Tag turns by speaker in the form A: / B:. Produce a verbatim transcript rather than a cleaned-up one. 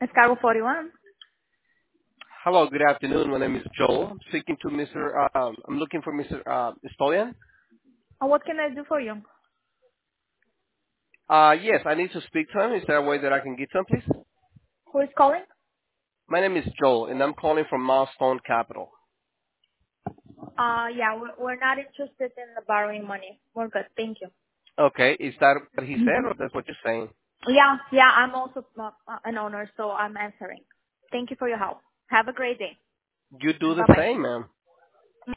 A: Escargo forty-one.
B: Hello, good afternoon. My name is Joel. I'm speaking to Mister Um, I'm looking for Mister Uh, Stolian.
A: Uh, what can I do for you?
B: Uh, yes, I need to speak to him. Is there a way that I can get to him, please?
A: Who is calling?
B: My name is Joel, and I'm calling from Milestone Capital.
A: Uh, yeah, we're, we're not interested in the borrowing money. We're good. Thank you.
B: Okay, is that what he said,
A: hmm
B: or that's what you're saying?
A: Yeah, yeah, I'm also uh, uh, an owner, so I'm answering. Thank you for your help. Have a great day.
B: You do the
A: Bye-bye.
B: same, ma'am.